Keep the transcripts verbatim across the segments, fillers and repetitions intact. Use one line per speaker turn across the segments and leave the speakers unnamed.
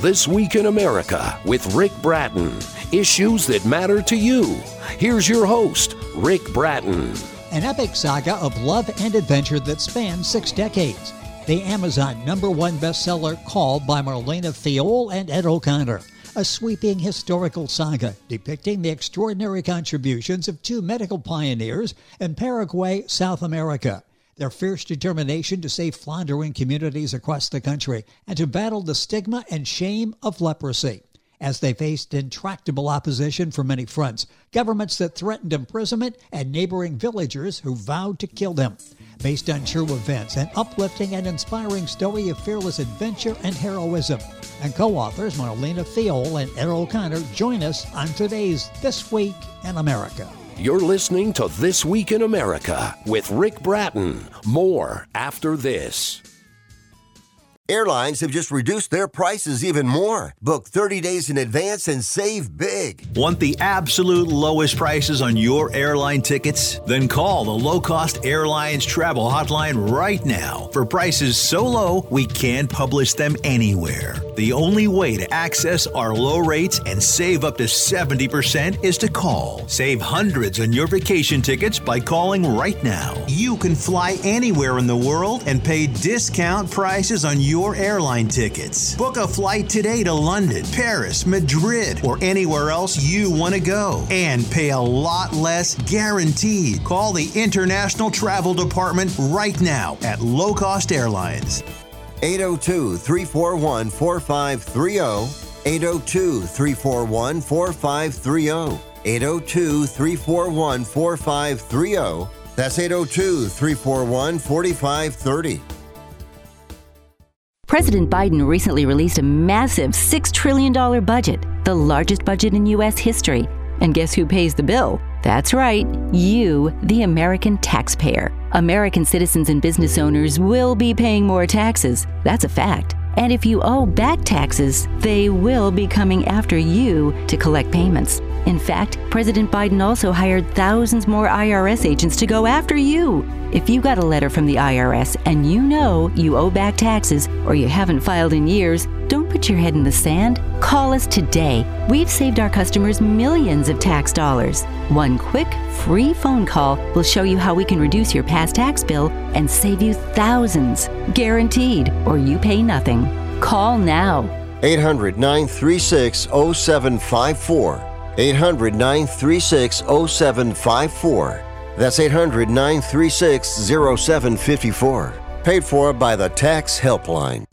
This Week in America with Rick Bratton. Issues that matter to you. Here's your host, Rick Bratton.
An epic saga of love and adventure that spans six decades. The Amazon number one bestseller Called by Marlena Fiol and Ed O'Connor. A sweeping historical saga depicting the extraordinary contributions of two medical pioneers in Paraguay, South America. Their fierce determination to save floundering communities across the country and to battle the stigma and shame of leprosy. As they faced intractable opposition from many fronts, governments that threatened imprisonment, and neighboring villagers who vowed to kill them. Based on true events, an uplifting and inspiring story of fearless adventure and heroism. And co-authors Marlena Fiol and Ed O'Connor join us on today's This Week in America.
You're listening to This Week in America with Rick Bratton. More after this.
Airlines have just reduced their prices even more. Book thirty days in advance and save big.
Want the absolute lowest prices on your airline tickets? Then call the Low Cost Airlines Travel Hotline right now for prices so low we can't publish them anywhere. The only way to access our low rates and save up to seventy percent is to call. Save hundreds on your vacation tickets by calling right now. You can fly anywhere in the world and pay discount prices on your your airline tickets. Book a flight today to London, Paris, Madrid, or anywhere else you want to go and pay a lot less guaranteed. Call the International Travel Department right now at Low Cost Airlines.
eight oh two, three four one, four five three oh, eight oh two, three four one, four five three oh, eight oh two, three four one, four five three oh. That's eight oh two, three four one, four five three oh.
President Biden recently released a massive six trillion dollars budget, the largest budget in U S history. And guess who pays the bill? That's right, you, the American taxpayer. American citizens and business owners will be paying more taxes. That's a fact. And if you owe back taxes, they will be coming after you to collect payments. In fact, President Biden also hired thousands more I R S agents to go after you. If you got a letter from the I R S and you know you owe back taxes or you haven't filed in years, don't put your head in the sand. Call us today. We've saved our customers millions of tax dollars. One quick, free phone call will show you how we can reduce your past tax bill and save you thousands. Guaranteed, or you pay nothing. Call now.
eight hundred, nine three six, oh seven five four. eight hundred, nine three six, oh seven five four. That's eight hundred, nine three six, oh seven five four. Paid for by the Tax Helpline.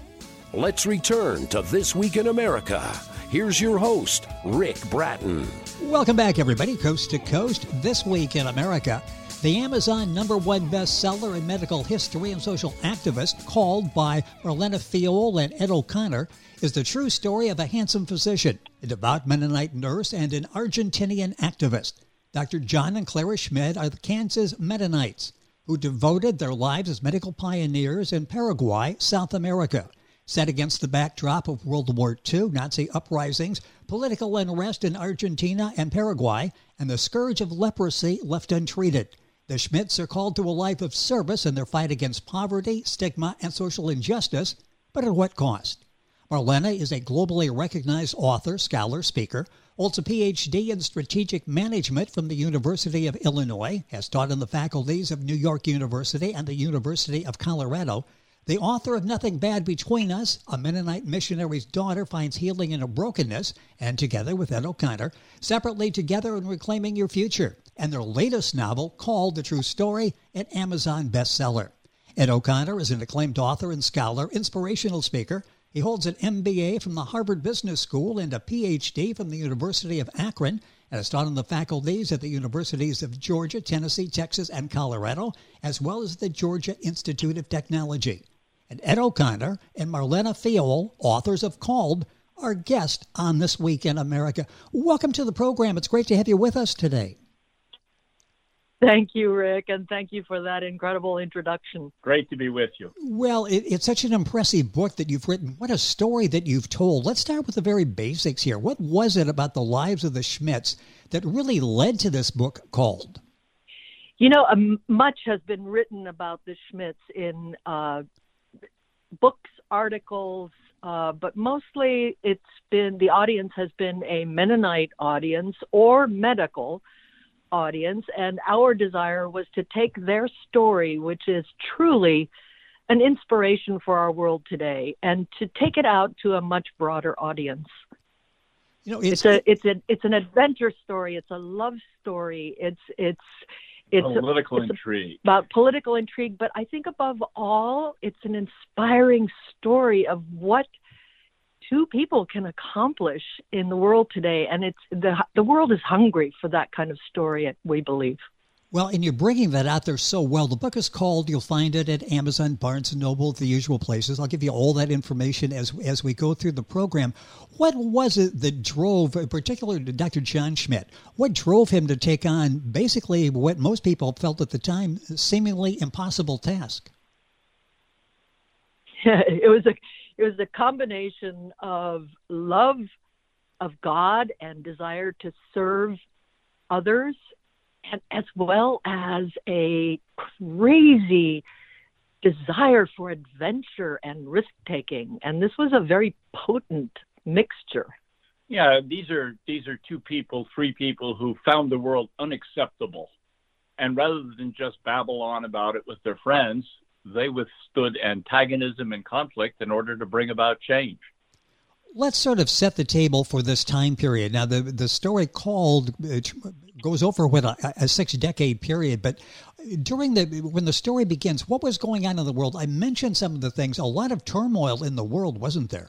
Let's return to This Week in America. Here's your host, Rick Bratton.
Welcome back, everybody. Coast to Coast, This Week in America. The Amazon number one bestseller in medical history and social activist, Called by Marlena Fiol and Ed O'Connor, is the true story of a handsome physician, a devout Mennonite nurse, and an Argentinian activist. Doctor John and Clara Schmid are the Kansas Mennonites, who devoted their lives as medical pioneers in Paraguay, South America. Set against the backdrop of World War Two, Nazi uprisings, political unrest in Argentina and Paraguay, and the scourge of leprosy left untreated. The Schmidts are called to a life of service in their fight against poverty, stigma, and social injustice, but at what cost? Marlena is a globally recognized author, scholar, speaker, holds a P H D in strategic management from the University of Illinois, has taught in the faculties of New York University and the University of Colorado. The author of Nothing Bad Between Us, A Mennonite Missionary's Daughter Finds Healing in a Brokenness, and together with Ed O'Connor, Separately Together in Reclaiming Your Future, and their latest novel, Called the True Story, an Amazon bestseller. Ed O'Connor is an acclaimed author and scholar, inspirational speaker. He holds an M B A from the Harvard Business School and a P H D from the University of Akron, and has taught in the faculties at the Universities of Georgia, Tennessee, Texas, and Colorado, as well as the Georgia Institute of Technology. And Ed O'Connor and Marlena Fiol, authors of Called, are guests on This Week in America. Welcome to the program. It's great to have you with us today.
Thank you, Rick, and thank you for that incredible introduction.
Great to be with you.
Well, it, it's such an impressive book that you've written. What a story that you've told. Let's start with the very basics here. What was it about the lives of the Schmidts that really led to this book Called?
You know, um, much has been written about the Schmidts in uh, books, articles, uh, but mostly it's been, the audience has been a Mennonite audience or medical audience, and our desire was to take their story, which is truly an inspiration for our world today, and to take it out to a much broader audience.
You know, it's,
it's a it's a it's an adventure story. It's a love story. It's it's it's
political
a, it's
intrigue
about political intrigue. But I think above all, it's an inspiring story of what two people can accomplish in the world today, and it's the the world is hungry for that kind of story. We believe.
Well, and you're bringing that out there so well. The book is called, you'll find it at Amazon, Barnes and Noble, the usual places. I'll give you all that information as as we go through the program. What was it that drove, particularly Doctor John Schmidt, what drove him to take on basically what most people felt at the time, seemingly impossible task?
Yeah, it was a it was a combination of love of God and desire to serve others, and as well as a crazy desire for adventure and risk-taking. And this was a very potent mixture.
Yeah, these are these are two people, three people who found the world unacceptable. And rather than just babble on about it with their friends, they withstood antagonism and conflict in order to bring about change.
Let's sort of set the table for this time period. Now, the the story called it goes over what a, a six-decade period, but during the when the story begins, what was going on in the world? I mentioned some of the things. A lot of turmoil in the world, wasn't there?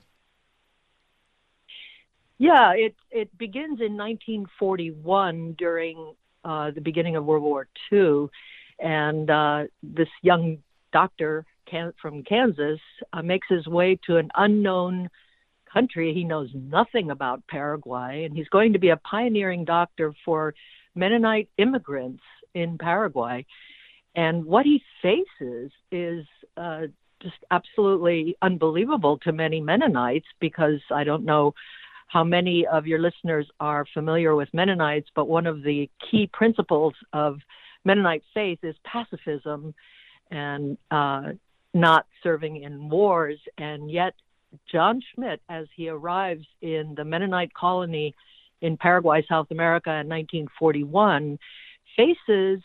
Yeah, it it begins in nineteen forty-one during uh, the beginning of World War Two, and uh, this young doctor can, from Kansas uh, makes his way to an unknown country. He knows nothing about Paraguay, and he's going to be a pioneering doctor for Mennonite immigrants in Paraguay. And what he faces is uh, just absolutely unbelievable to many Mennonites, because I don't know how many of your listeners are familiar with Mennonites, but one of the key principles of Mennonite faith is pacifism and uh, not serving in wars. And yet John Schmidt, as he arrives in the Mennonite colony in Paraguay, South America in nineteen forty-one, faces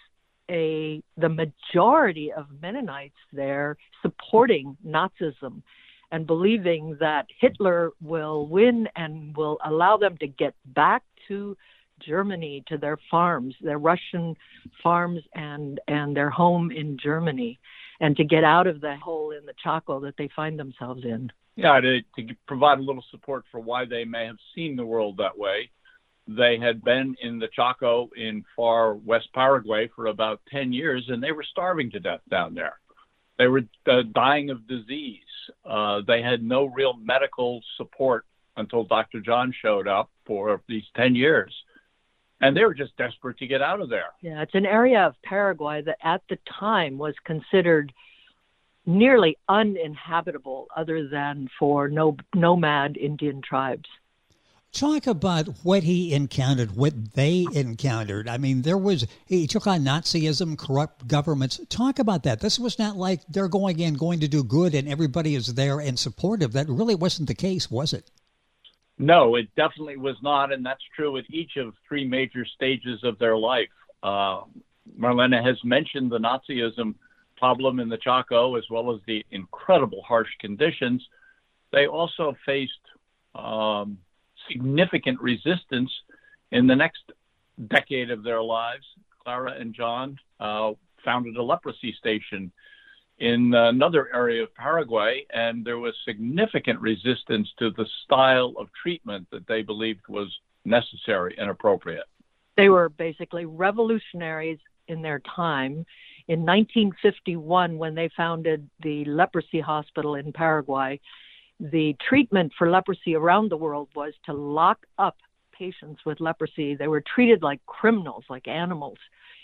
a the majority of Mennonites there supporting Nazism and believing that Hitler will win and will allow them to get back to Germany, to their farms, their Russian farms and, and their home in Germany, and to get out of the hole in the Chaco that they find themselves in.
Yeah, to, to provide a little support for why they may have seen the world that way. They had been in the Chaco in far west Paraguay for about ten years, and they were starving to death down there. They were uh, dying of disease. Uh, they had no real medical support until Doctor John showed up for these ten years. And they were just desperate to get out of there.
Yeah, it's an area of Paraguay that at the time was considered nearly uninhabitable other than for no, nomad Indian tribes.
Talk about what he encountered, what they encountered. I mean, there was, he took on Nazism, corrupt governments. Talk about that. This was not like they're going in, going to do good, and everybody is there and supportive. That really wasn't the case, was it?
No, it definitely was not, and that's true at each of three major stages of their life. Uh, Marlena has mentioned the Nazism problem in the Chaco, as well as the incredible harsh conditions. They also faced um, significant resistance in the next decade of their lives. Clara and John uh, founded a leprosy station in another area of Paraguay, and there was significant resistance to the style of treatment that they believed was necessary and appropriate.
They were basically revolutionaries in their time. In nineteen fifty-one, when they founded the leprosy hospital in Paraguay, the treatment for leprosy around the world was to lock up patients with leprosy. They were treated like criminals, like animals.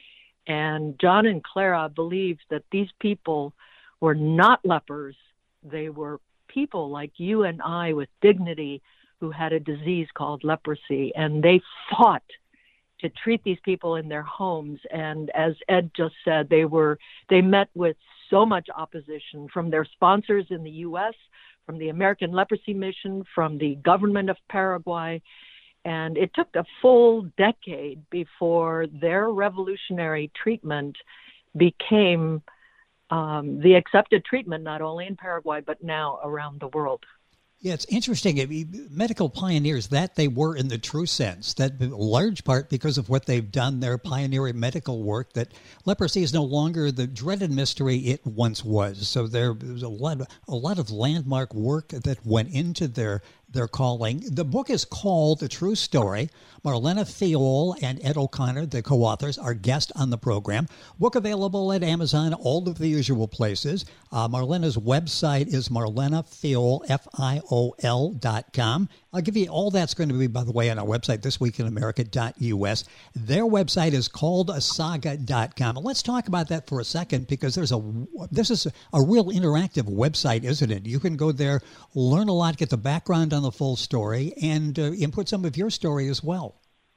And John and Clara believed that these people were not lepers. They were people like you and I with dignity who had a disease called leprosy. And they fought to treat these people in their homes. And as Ed just said, they were they met with so much opposition from their sponsors in the U S, from the American Leprosy Mission, from the government of Paraguay. And it took a full decade before their revolutionary treatment became um, the accepted treatment, not only in Paraguay, but now around the world.
Yeah, it's interesting. I mean, medical pioneers, that they were in the true sense, that in large part because of what they've done, their pioneering medical work, that leprosy is no longer the dreaded mystery it once was. So there was a lot of, a lot of landmark work that went into their their calling. The book is called The True Story. Marlena Fiol and Ed O'Connor, the co-authors, are guests on the program. Book available at Amazon, all of the usual places. Uh, Marlena's website is marlena fiol, F I O L dot com. I'll give you all that's going to be, by the way, on our website, this week in america dot U S. Their website is called a saga dot com. And let's talk about that for a second, because there's a this is a real interactive website, isn't it? You can go there, learn a lot, get the background on the full story, and uh, input some of your story as well.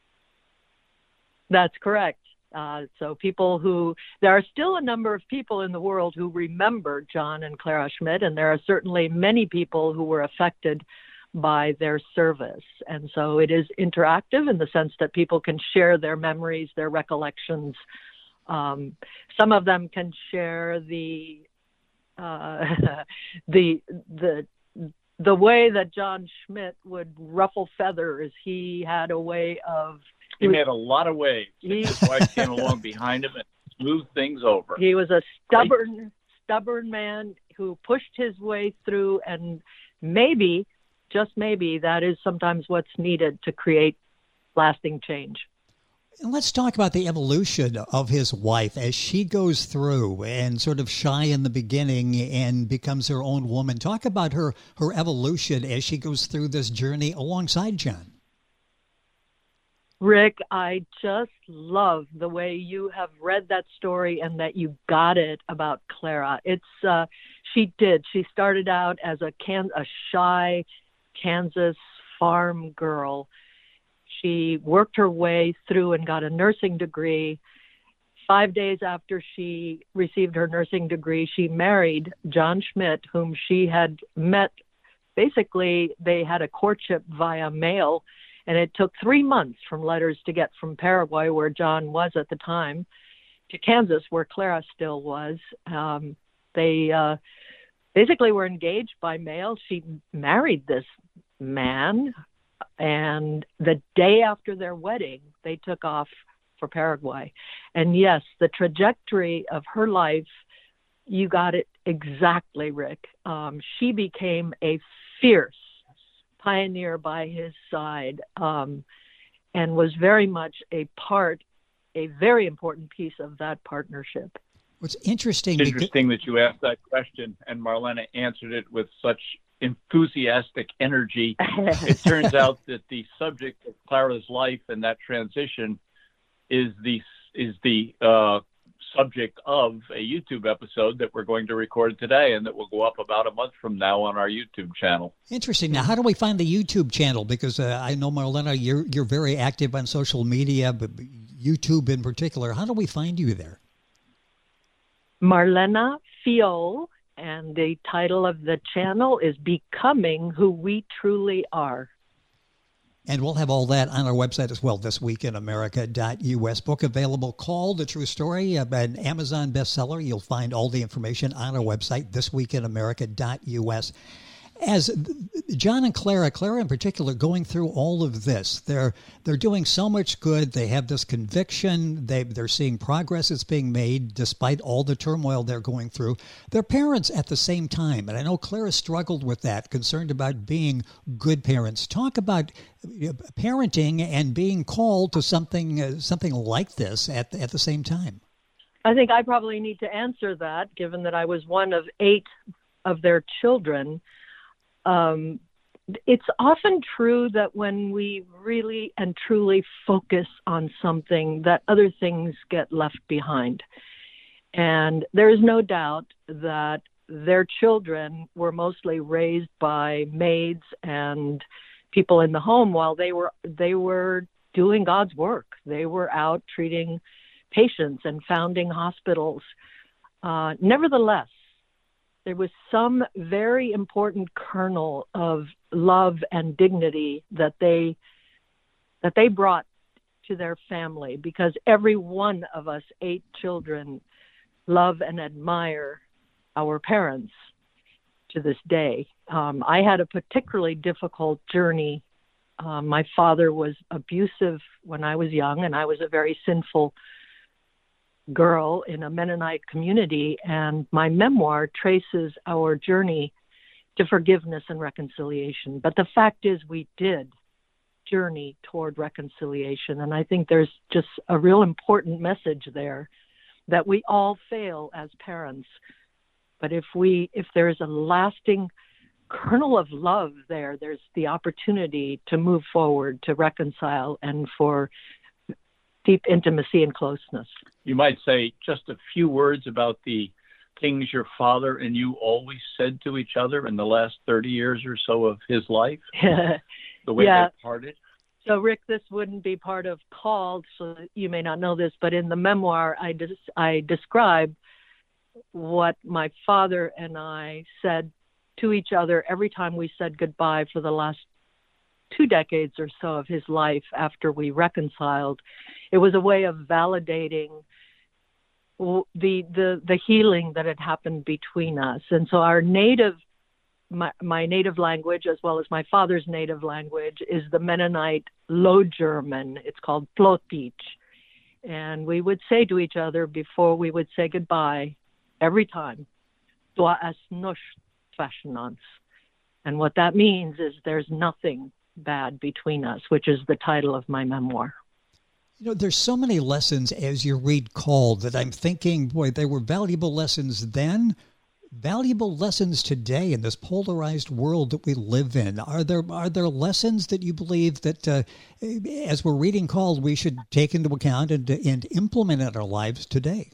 That's correct. Uh, so people who, there are still a number of people in the world who remember John and Clara Schmidt, and there are certainly many people who were affected by their service. And so it is interactive in the sense that people can share their memories, their recollections. Um, some of them can share the uh, the the the way that John Schmidt would ruffle feathers. He had a way of
He made a lot of waves.
He,
His wife came along behind him and smoothed things over.
He was a stubborn, stubborn man who pushed his way through, and maybe, just maybe, that is sometimes what's needed to create lasting change.
And let's talk about the evolution of his wife as she goes through and sort of shy in the beginning and becomes her own woman. Talk about her, her evolution as she goes through this journey alongside John.
Rick, I just love the way you have read that story and that you got it about Clara. It's uh, she did. She started out as a can a shy Kansas farm girl. She worked her way through and got a nursing degree. Five days after she received her nursing degree, she married John Schmidt, whom she had met. Basically, they had a courtship via mail. And it took three months from letters to get from Paraguay, where John was at the time, to Kansas, where Clara still was. Um, they uh, basically were engaged by mail. She married this man, and the day after their wedding, they took off for Paraguay. And yes, the trajectory of her life, you got it exactly, Rick. Um, she became a fierce pioneer by his side, um, and was very much a part, a very important piece of that partnership.
What's interesting...
It's interesting because... that you asked that question, and Marlena answered it with such enthusiastic energy. It turns out that the subject of Clara's life and that transition is the is the uh, subject of a YouTube episode that we're going to record today and that will go up about a month from now on our YouTube channel.
Interesting. Now, how do we find the YouTube channel? Because uh, I know, Marlena, you're you're very active on social media, but YouTube in particular. How do we find you there?
Marlena Fiol, and the title of the channel is Becoming Who We Truly Are.
And we'll have all that on our website as well, this week in america dot U S. Book available called The True Story, an Amazon bestseller. You'll find all the information on our website, this week in america dot U S. As John and Clara, Clara in particular, going through all of this, they're they're doing so much good. They have this conviction. They, they're seeing progress that's being made despite all the turmoil they're going through. They're parents at the same time, and I know Clara struggled with that, concerned about being good parents. Talk about parenting and being called to something uh, something like this at at the same time.
I think I probably need to answer that, given that I was one of eight of their children. Um, it's often true that when we really and truly focus on something, that other things get left behind. And there is no doubt that their children were mostly raised by maids and people in the home while they were they were doing God's work. They were out treating patients and founding hospitals. Uh, nevertheless, there was some very important kernel of love and dignity that they that they brought to their family, because every one of us eight children love and admire our parents to this day. Um, I had a particularly difficult journey. Um, my father was abusive when I was young, and I was a very sinful girl in a Mennonite community, and my memoir traces our journey to forgiveness and reconciliation. But the fact is, we did journey toward reconciliation, and I think there's just a real important message there that we all fail as parents. But if we, if there's a lasting kernel of love there, there's the opportunity to move forward, to reconcile, and for deep intimacy and closeness.
You might say just a few words about the things your father and you always said to each other in the last thirty years or so of his life, the way
yeah.
they parted.
So, Rick, this wouldn't be part of Called, so you may not know this, but in the memoir, I, des- I describe what my father and I said to each other every time we said goodbye for the last two decades or so of his life after we reconciled. It was a way of validating the the the healing that had happened between us. And so our native, my, my native language, as well as my father's native language, is the Mennonite Low German. It's called Plotich. And we would say to each other before we would say goodbye, every time, "Dua as nosh fashionans." And what that means is there's nothing bad between us, which is the title of my memoir.
You know, there's so many lessons as you read Called that I'm thinking, boy, they were valuable lessons then, valuable lessons today in this polarized world that we live in. Are there are there lessons that you believe that uh, as we're reading Called, we should take into account and, and implement in our lives today?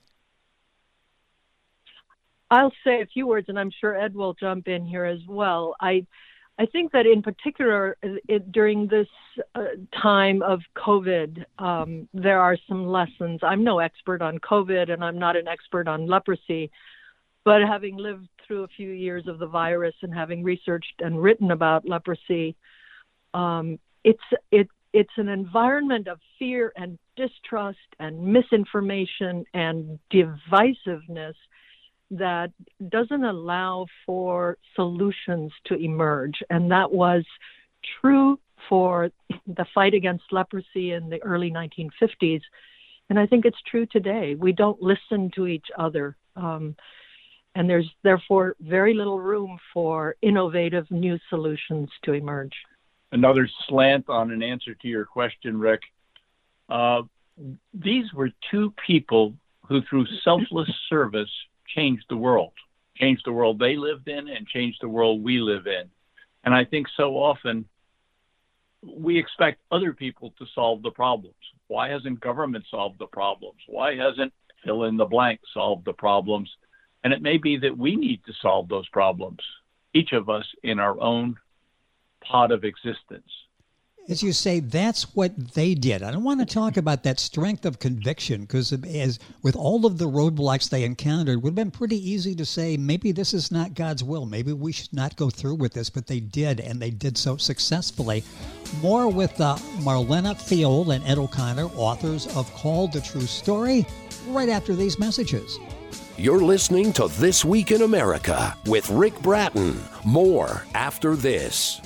I'll say a few words, and I'm sure Ed will jump in here as well. I I think that in particular, it, during this uh, time of COVID, um, there are some lessons. I'm no expert on COVID, and I'm not an expert on leprosy, but having lived through a few years of the virus and having researched and written about leprosy, um, it's it it's an environment of fear and distrust and misinformation and divisiveness that doesn't allow for solutions to emerge. And that was true for the fight against leprosy in the early nineteen fifties. And I think it's true today. We don't listen to each other. Um, and there's therefore very little room for innovative new solutions to emerge.
Another slant on an answer to your question, Rick. Uh, these were two people who, through selfless service, changed the world, changed the world they lived in and changed the world we live in. And I think so often we expect other people to solve the problems. Why hasn't government solved the problems? Why hasn't fill in the blank solved the problems? And it may be that we need to solve those problems, each of us in our own pot of existence.
As you say, that's what they did. I don't want to talk about that strength of conviction, because as with all of the roadblocks they encountered, it would have been pretty easy to say, maybe this is not God's will. Maybe we should not go through with this, but they did, and they did so successfully. More with uh, Marlena Fiol and Ed O'Connor, authors of Called: The True Story, right after these messages.
You're listening to This Week in America with Rick Bratton. More after this.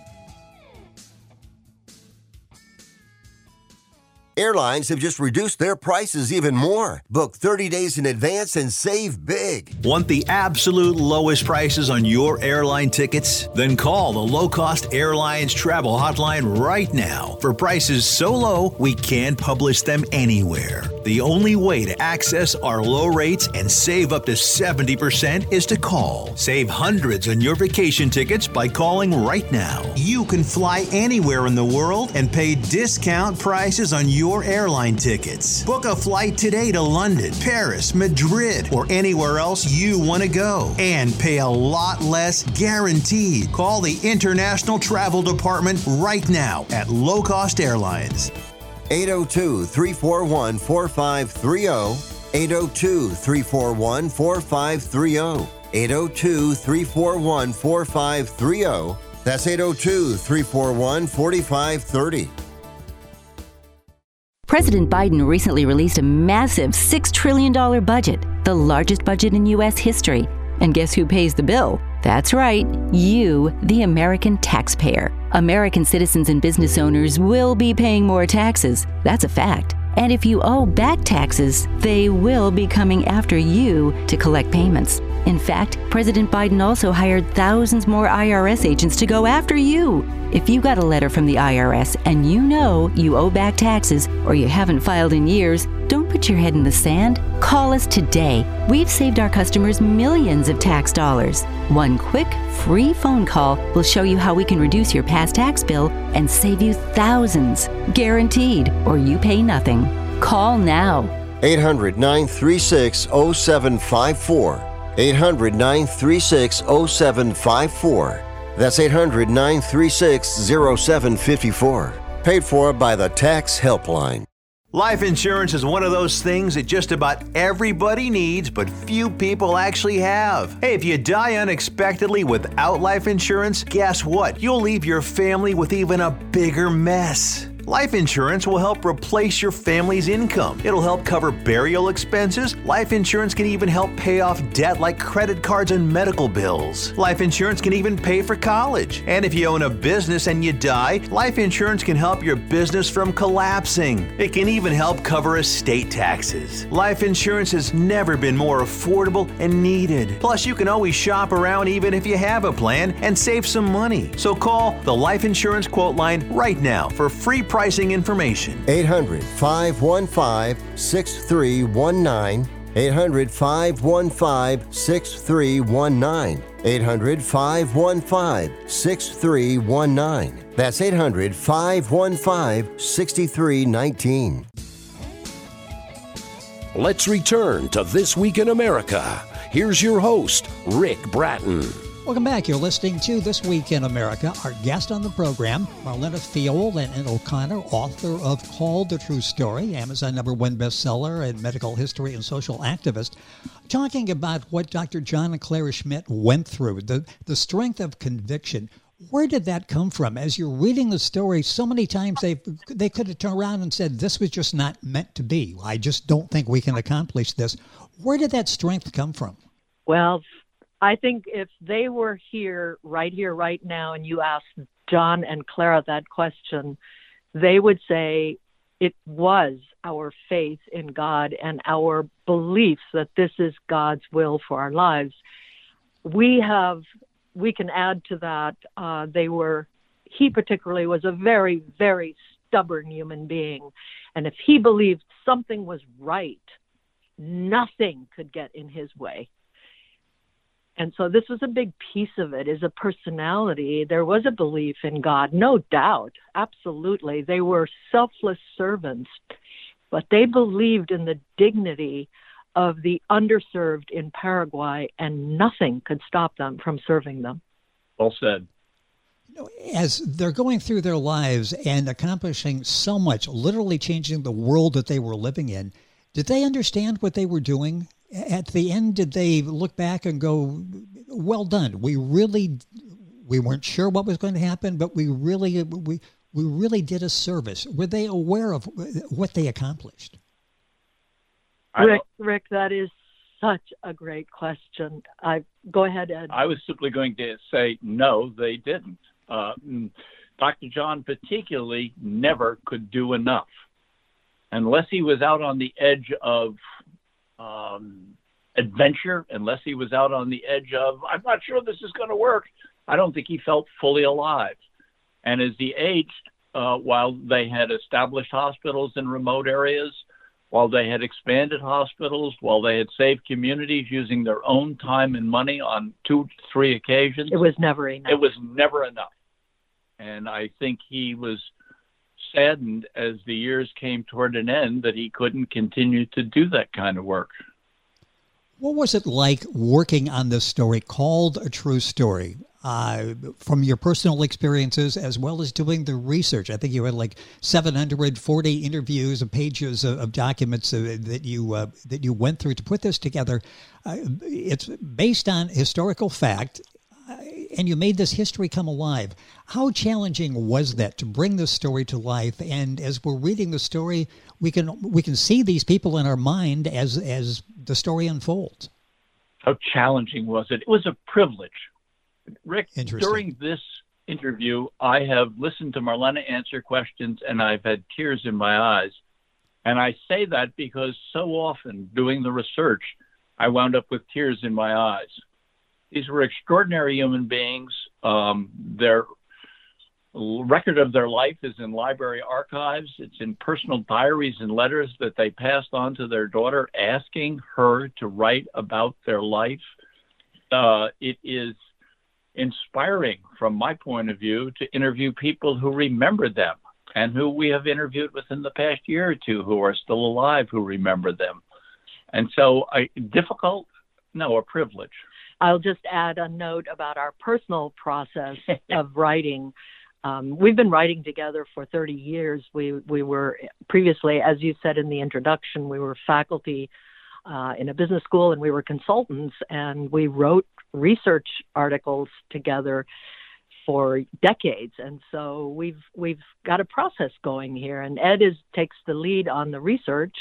Airlines have just reduced their prices even more. Book thirty days in advance and save big.
Want the absolute lowest prices on your airline tickets? Then call the Low Cost Airlines Travel Hotline right now for prices so low we can't publish them anywhere. The only way to access our low rates and save up to seventy percent is to call. Save hundreds on your vacation tickets by calling right now.
You can fly anywhere in the world and pay discount prices on your your airline tickets. Book a flight today to London, Paris, Madrid, or anywhere else you want to go, and pay a lot less guaranteed. Call the International Travel Department right now at Low Cost Airlines.
eight oh two, three four one, four five three oh, eight oh two, three four one, four five three oh. eight oh two, three four one, four five three oh. That's eight oh two, three four one, four five three oh.
President Biden recently released a massive six trillion dollars budget, the largest budget in U S history. And guess who pays the bill? That's right, you, the American taxpayer. American citizens and business owners will be paying more taxes. That's a fact. And if you owe back taxes, they will be coming after you to collect payments. In fact, President Biden also hired thousands more I R S agents to go after you. If you got a letter from the I R S and you know you owe back taxes or you haven't filed in years, don't put your head in the sand. Call us today. We've saved our customers millions of tax dollars. One quick, free phone call will show you how we can reduce your past tax bill and save you thousands. Guaranteed, or you pay nothing. Call now.
eight hundred, nine three six, oh seven five four. eight hundred, nine three six, oh seven five four. That's eight hundred, nine three six, oh seven five four. Paid for by the Tax Helpline.
Life insurance is one of those things that just about everybody needs, but few people actually have. Hey, if you die unexpectedly without life insurance, guess what? You'll leave your family with even a bigger mess. Life insurance will help replace your family's income. It'll help cover burial expenses. Life insurance can even help pay off debt like credit cards and medical bills. Life insurance can even pay for college. And if you own a business and you die, life insurance can help your business from collapsing. It can even help cover estate taxes. Life insurance has never been more affordable and needed. Plus, you can always shop around even if you have a plan and save some money. So call the Life Insurance Quote Line right now for free pricing information.
eight hundred, five one five, six three one nine. eight hundred, five one five, six three one nine. eight hundred, five one five, six three one nine. That's eight hundred, five one five, six three one nine.
Let's return to This Week in America. Here's your host, Rick Bratton.
Welcome back. You're listening to This Week in America. Our guest on the program, Marlena Fiol and Ed O'Connor, author of Called the True Story, Amazon number one bestseller and medical history and social activist, talking about what Doctor John and Clara Schmidt went through, the, the strength of conviction. Where did that come from? As you're reading the story, so many times they they could have turned around and said, this was just not meant to be. I just don't think we can accomplish this. Where did that strength come from?
Well, I think if they were here, right here, right now, and you asked John and Clara that question, they would say it was our faith in God and our beliefs that this is God's will for our lives. We have, we can add to that, uh, they were, he particularly was a very, very stubborn human being. And if he believed something was right, nothing could get in his way. And so this was a big piece of it, is a personality. There was a belief in God, no doubt, absolutely. They were selfless servants, but they believed in the dignity of the underserved in Paraguay, and nothing could stop them from serving them.
Well said.
As they're going through their lives and accomplishing so much, literally changing the world that they were living in, did they understand what they were doing? At the end, did they look back and go, well done? We really, we weren't sure what was going to happen, but we really, we, we really did a service. Were they aware of what they accomplished?
Rick, Rick, that is such a great question. I go ahead, Ed.
I was simply going to say, no, they didn't. Uh, Doctor John particularly never could do enough. Unless he was out on the edge of um, adventure, unless he was out on the edge of, I'm not sure this is going to work, I don't think he felt fully alive. And as he aged, uh, while they had established hospitals in remote areas, while they had expanded hospitals, while they had saved communities using their own time and money on two, three occasions,
it was never enough.
It was never enough. And I think he was saddened as the years came toward an end that he couldn't continue to do that kind of work.
What was it like working on this story, Called a True Story? uh, from your personal experiences as well as doing the research. I think you had like seven hundred forty interviews and pages of, of documents uh, that you uh, that you went through to put this together. Uh, it's based on historical fact, uh, and you made this history come alive. How challenging was that to bring this story to life? And as we're reading the story, we can we can see these people in our mind as as the story unfolds.
How challenging was it? It was a privilege. Rick, during this interview, I have listened to Marlena answer questions, and I've had tears in my eyes. And I say that because so often doing the research, I wound up with tears in my eyes. These were extraordinary human beings. Um, their record of their life is in library archives. It's in personal diaries and letters that they passed on to their daughter, asking her to write about their life. Uh, it is inspiring, from my point of view, to interview people who remember them and who we have interviewed within the past year or two who are still alive who remember them. And so, I, difficult? No, a privilege.
I'll just add a note about our personal process of writing. Um, we've been writing together for thirty years. We we were previously, as you said in the introduction, we were faculty uh, in a business school, and we were consultants, and we wrote research articles together for decades. And so we've we've got a process going here. And Ed is takes the lead on the research,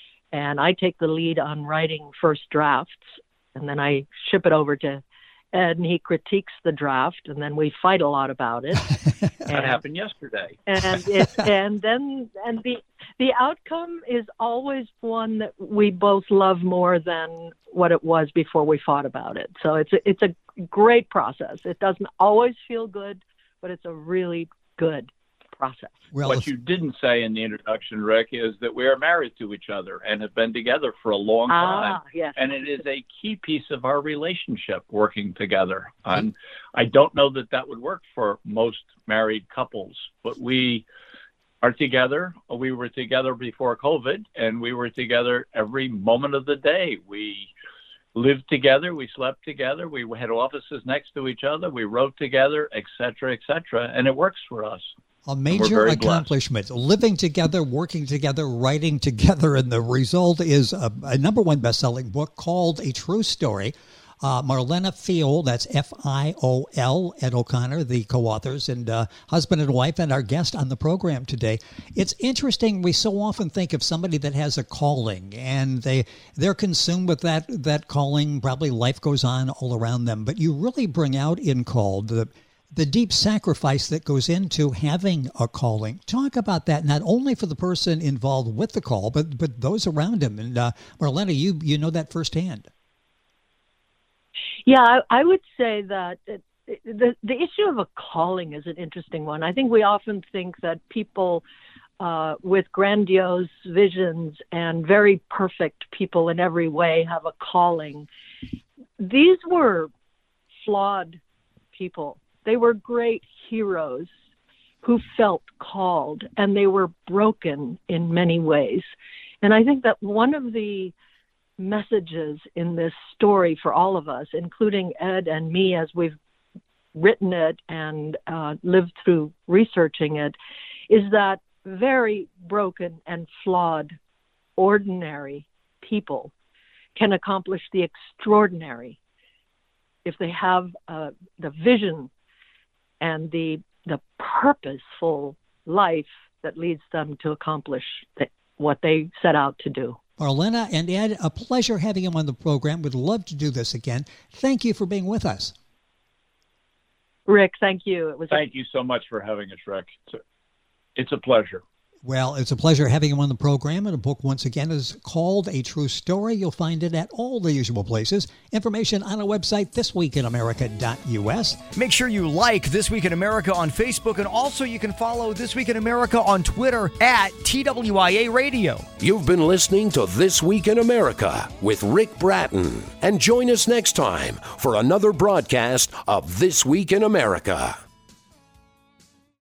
and I take the lead on writing first drafts, and then I ship it over to Ed, and he critiques the draft, and then we fight a lot about it.
That
and,
happened yesterday.
And it, and then and the the outcome is always one that we both love more than what it was before we fought about it. So it's a, it's a great process. It doesn't always feel good, but it's a really good process.
Well, what you didn't say in the introduction, Rick, is that we are married to each other and have been together for a long time.
Ah, yes.
And it is a key piece of our relationship, working together. And I don't know that that would work for most married couples, but we are together. We were together before COVID, and we were together every moment of the day. We lived together, we slept together, we had offices next to each other, we wrote together, et cetera, et cetera, and it works for us.
A major accomplishment, blessed. Living together, working together, writing together, and the result is a, a number one best-selling book called A True Story. Uh, Marlena Fiol, that's F I O L, Ed O'Connor, the co-authors, and uh, husband and wife, and our guest on the program today. It's interesting, we so often think of somebody that has a calling, and they, they're consumed with that, that calling. Probably life goes on all around them, but you really bring out in Called the the deep sacrifice that goes into having a calling. Talk about that, not only for the person involved with the call, but but those around him. And uh, Marlena, you you know that firsthand.
Yeah, I, I would say that it, the the issue of a calling is an interesting one. I think we often think that people uh, with grandiose visions and very perfect people in every way have a calling. These were flawed people. They were great heroes who felt called, and they were broken in many ways. And I think that one of the messages in this story for all of us, including Ed and me as we've written it and uh, lived through researching it, is that very broken and flawed, ordinary people can accomplish the extraordinary if they have uh, the vision and the the purposeful life that leads them to accomplish the, what they set out to do.
Marlena and Ed, a pleasure having you on the program. Would love to do this again. Thank you for being with us.
Rick, thank you. It was.
Thank a- you so much for having us, Rick. It's a, it's a pleasure.
Well, it's a pleasure having him on the program, and the book, once again, is called A True Story. You'll find it at all the usual places. Information on our website, this week in america dot u s.
Make sure you like This Week in America on Facebook, and also you can follow This Week in America on Twitter at T W I A Radio.
You've been listening to This Week in America with Rick Bratton. And join us next time for another broadcast of This Week in America.